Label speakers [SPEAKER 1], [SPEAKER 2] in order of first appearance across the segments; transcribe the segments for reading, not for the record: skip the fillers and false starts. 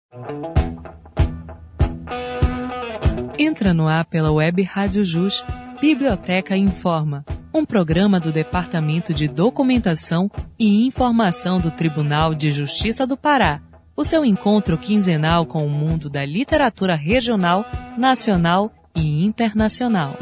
[SPEAKER 1] Entra no ar pela web Rádio Jus, Biblioteca Informa, um programa do Departamento de Documentação e Informação do Tribunal de Justiça do Pará. O seu encontro quinzenal com o mundo da literatura regional, nacional e internacional.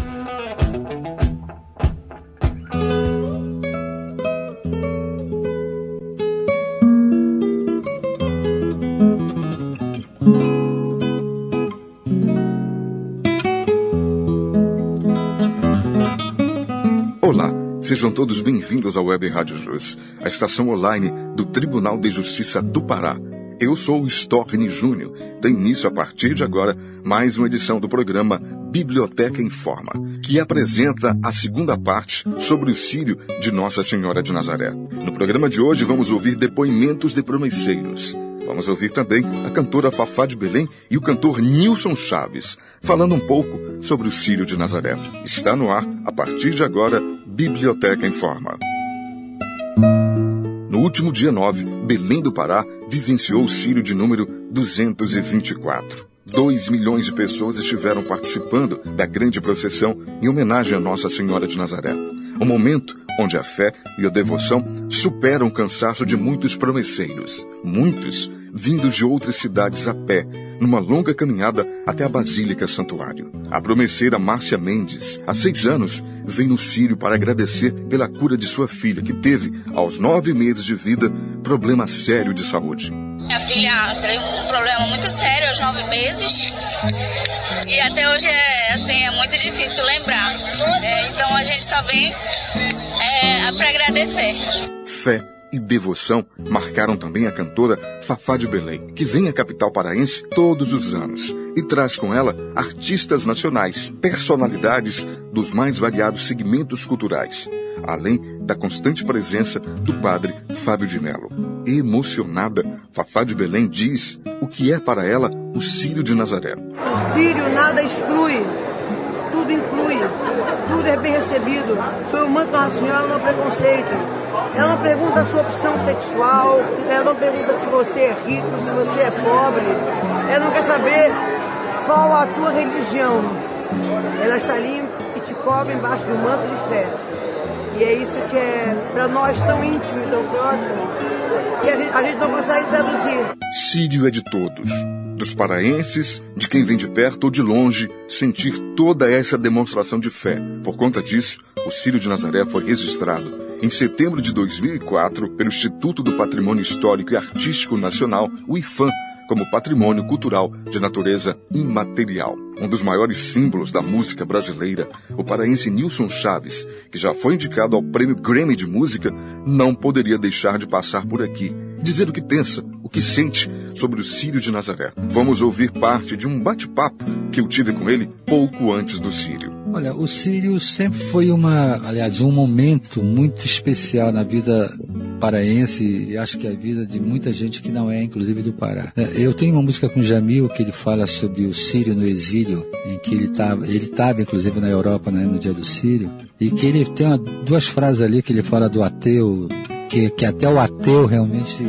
[SPEAKER 2] Olá, sejam todos bem-vindos à Web Rádio Jus, a estação online do Tribunal de Justiça do Pará. Eu sou o Storni Júnior. Dá início a partir de agora mais uma edição do programa Biblioteca Informa, que apresenta a segunda parte sobre o Círio de Nossa Senhora de Nazaré. No programa de hoje vamos ouvir depoimentos de promesseiros. Vamos ouvir também a cantora Fafá de Belém e o cantor Nilson Chaves, falando um pouco sobre o Círio de Nazaré. Está no ar, a partir de agora, Biblioteca Informa. No último dia 9, Belém do Pará vivenciou o Círio de número 224. 2 milhões de pessoas estiveram participando da grande procissão em homenagem a Nossa Senhora de Nazaré. Um momento onde a fé e a devoção superam o cansaço de muitos promesseiros. Muitos vindos de outras cidades a pé, numa longa caminhada até a Basílica Santuário. A promesseira Márcia Mendes, há 6 anos, vem no Círio para agradecer pela cura de sua filha, que teve, aos 9 meses de vida, problema sério de saúde.
[SPEAKER 3] Minha filha teve um problema muito sério aos 9 meses e até hoje é muito difícil lembrar. Então a gente só vem para agradecer.
[SPEAKER 2] Fé e devoção marcaram também a cantora Fafá de Belém, que vem à capital paraense todos os anos e traz com ela artistas nacionais, personalidades dos mais variados segmentos culturais, além da constante presença do padre Fábio de Mello. Emocionada, Fafá de Belém diz o que é para ela o Círio de Nazaré.
[SPEAKER 4] O Círio nada exclui, tudo inclui, tudo é bem recebido. Sob o manto da Senhora não há preconceito. Ela não pergunta a sua opção sexual, ela não pergunta se você é rico, se você é pobre. Ela não quer saber qual a tua religião. Ela está ali e te cobre embaixo do manto de fé. E é isso que é para nós tão íntimo e tão próximo, que a gente não consegue traduzir.
[SPEAKER 2] Círio é de todos, dos paraenses, de quem vem de perto ou de longe, sentir toda essa demonstração de fé. Por conta disso, o Círio de Nazaré foi registrado em setembro de 2004 pelo Instituto do Patrimônio Histórico e Artístico Nacional, o IPHAN, como patrimônio cultural de natureza imaterial. Um dos maiores símbolos da música brasileira, o paraense Nilson Chaves, que já foi indicado ao Prêmio Grammy de Música, não poderia deixar de passar por aqui, dizer o que pensa, o que sente sobre o Círio de Nazaré. Vamos ouvir parte de um bate-papo que eu tive com ele pouco antes do Círio.
[SPEAKER 5] Olha, o Círio sempre foi um momento muito especial na vida paraense e acho que a vida de muita gente que não é, inclusive do Pará. Eu tenho uma música com o Jamil que ele fala sobre o Círio no exílio, em que ele estava inclusive na Europa no dia do Círio, e que ele tem 2 frases ali que ele fala do ateu, que até o ateu realmente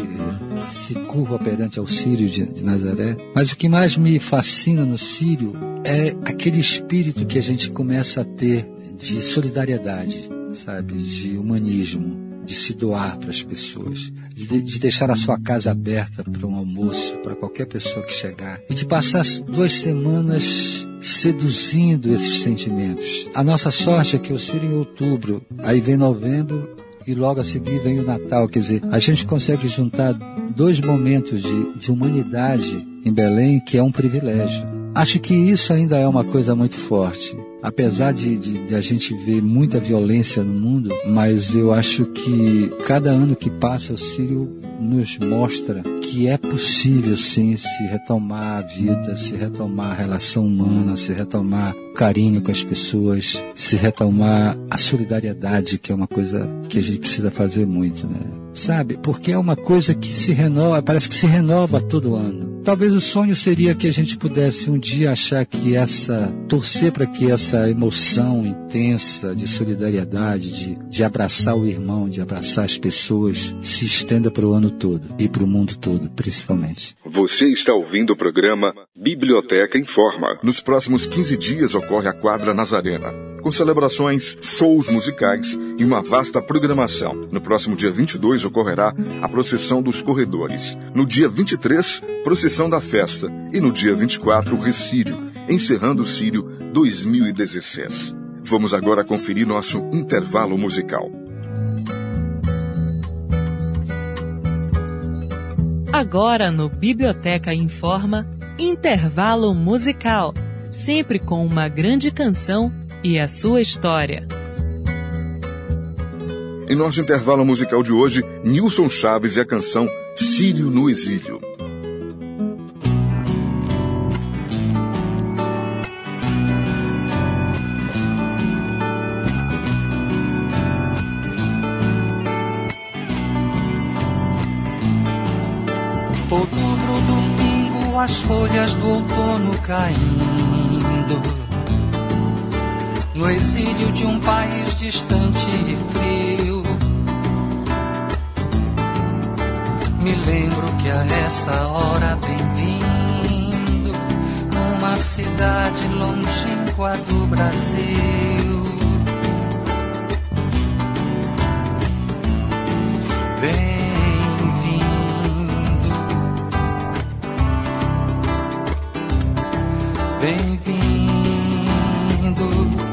[SPEAKER 5] se curva perante ao Círio de Nazaré. Mas o que mais me fascina no Círio é aquele espírito que a gente começa a ter de solidariedade, sabe, de humanismo, de se doar para as pessoas, de deixar a sua casa aberta para um almoço, para qualquer pessoa que chegar, e de passar 2 semanas seduzindo esses sentimentos. A nossa sorte é que o Círio em outubro, aí vem novembro, e logo a seguir vem o Natal. Quer dizer, a gente consegue juntar 2 momentos de humanidade em Belém, que é um privilégio. Acho que isso ainda é uma coisa muito forte. Apesar de a gente ver muita violência no mundo, mas eu acho que cada ano que passa o Círio nos mostra que é possível sim se retomar a vida, se retomar a relação humana, se retomar o carinho com as pessoas, se retomar a solidariedade, que é uma coisa que a gente precisa fazer muito, né? sabe? Porque é uma coisa que se renova, parece que se renova todo ano. Talvez o sonho seria que a gente pudesse um dia achar que torcer para que essa emoção intensa de solidariedade, de abraçar o irmão, de abraçar as pessoas, se estenda para o ano todo e para o mundo todo, principalmente.
[SPEAKER 2] Você está ouvindo o programa Biblioteca Informa. Nos próximos 15 dias ocorre a Quadra Nazarena, com celebrações, shows musicais e uma vasta programação. No próximo dia 22 ocorrerá a Procissão dos Corredores. No dia 23, Procissão da Festa. E no dia 24, o Recírio, encerrando o Círio 2016. Vamos agora conferir nosso intervalo musical.
[SPEAKER 1] Agora no Biblioteca Informa, intervalo musical, sempre com uma grande canção e a sua história.
[SPEAKER 2] Em nosso intervalo musical de hoje, Nilson Chaves e a canção Círio no Exílio.
[SPEAKER 6] Outubro, domingo, as folhas do outono caindo, no exílio de um país distante e frio. Me lembro que a essa hora vem vindo uma cidade longínqua do Brasil. Vem vindo,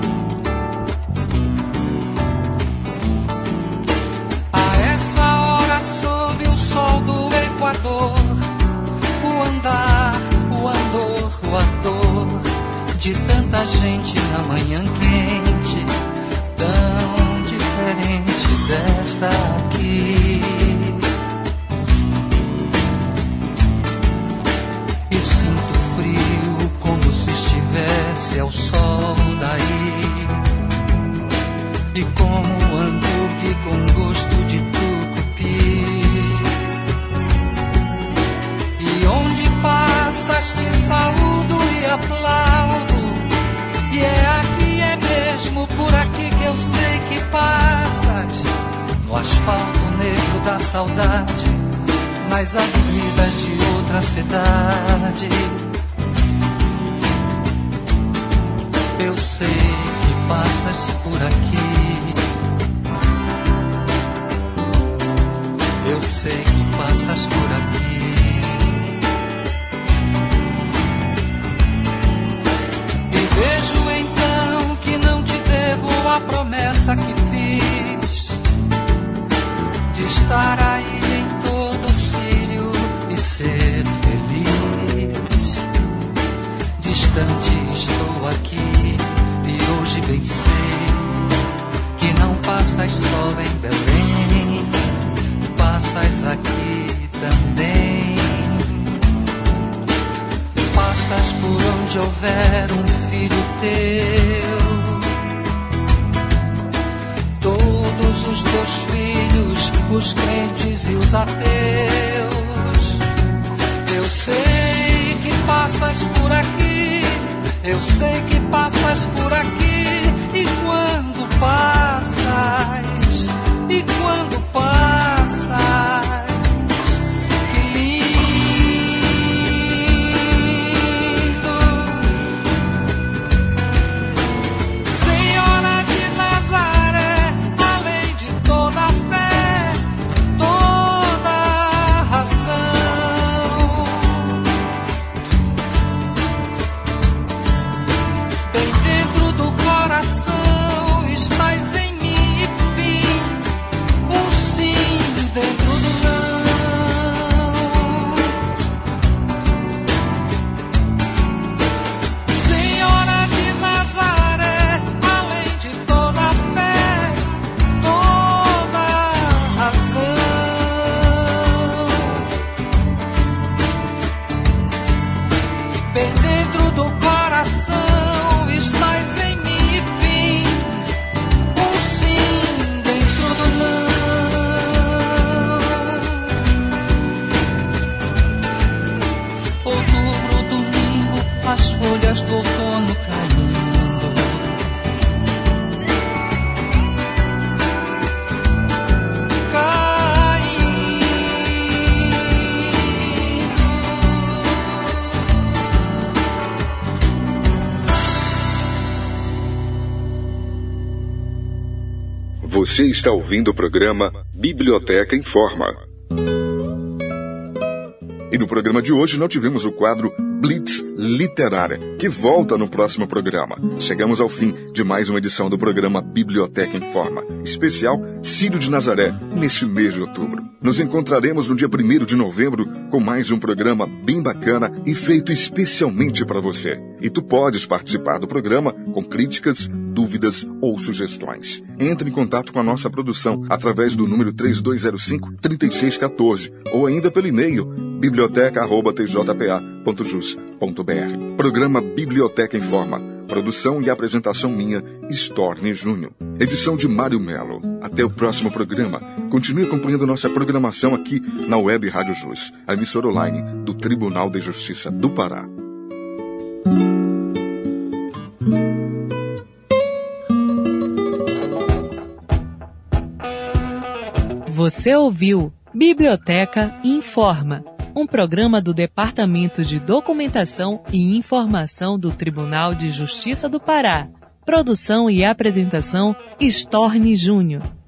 [SPEAKER 6] a essa hora sob o sol do Equador, o andar, o andor, o ardor de tanta gente na manhã quente, tão diferente desta aqui. É o sol daí, e como anduque com gosto de tucupi. E onde passas te saúdo e aplaudo, e é aqui, é mesmo por aqui que eu sei que passas, no asfalto negro da saudade, nas avenidas de outra cidade. Eu sei que passas por aqui, eu sei que passas por aqui. E vejo então que não te devo a promessa que fiz, de estar aí em todo o Círio e ser feliz. Distante estou aqui, e hoje bem sei que não passas só em Belém, passas aqui também. Passas por onde houver um filho teu, todos os teus filhos, os crentes e os ateus. Eu sei que passas por aqui, eu sei que passas por aqui, e quando passas, e quando passas, que lindo. Senhora de Nazaré, além de toda a fé, toda a razão, as folhas do outono caindo.
[SPEAKER 2] Você está ouvindo o programa Biblioteca Informa. E no programa de hoje não tivemos o quadro Blitz Literária, que volta no próximo programa. Chegamos ao fim de mais uma edição do programa Biblioteca Informa, especial Círio de Nazaré, neste mês de outubro. Nos encontraremos no dia 1º de novembro com mais um programa bem bacana e feito especialmente para você. E tu podes participar do programa com críticas, dúvidas ou sugestões. Entre em contato com a nossa produção através do número 3205-3614 ou ainda pelo e-mail biblioteca@tjpa.jus.br. Programa Biblioteca Informa. Produção e apresentação minha, Storni Júnior. Edição de Mário Melo. Até o próximo programa. Continue acompanhando nossa programação aqui na Web Rádio Jus, a emissora online do Tribunal de Justiça do Pará.
[SPEAKER 1] Você ouviu Biblioteca Informa, um programa do Departamento de Documentação e Informação do Tribunal de Justiça do Pará. Produção e apresentação, Storni Júnior.